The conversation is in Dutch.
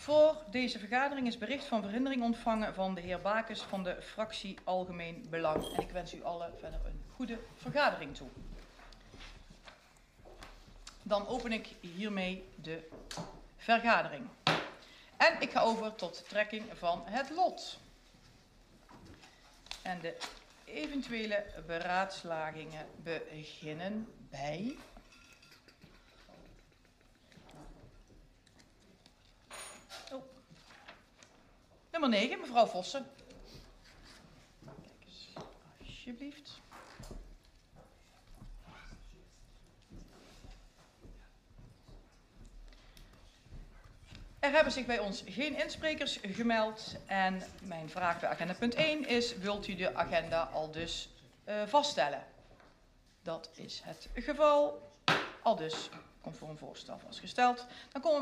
Voor deze vergadering is bericht van verhindering ontvangen van de heer Bakes van de fractie Algemeen Belang. En ik wens u allen verder een goede vergadering toe. Dan open ik hiermee de vergadering. En ik ga over tot trekking van het lot. En de eventuele beraadslagingen beginnen bij nummer 9, mevrouw Vossen. Kijk eens, alsjeblieft. Er hebben zich bij ons geen insprekers gemeld en mijn vraag bij agenda punt 1 is: wilt u de agenda al dus vaststellen? Dat is het geval. Al dus conform voorstel vastgesteld. Dan komen we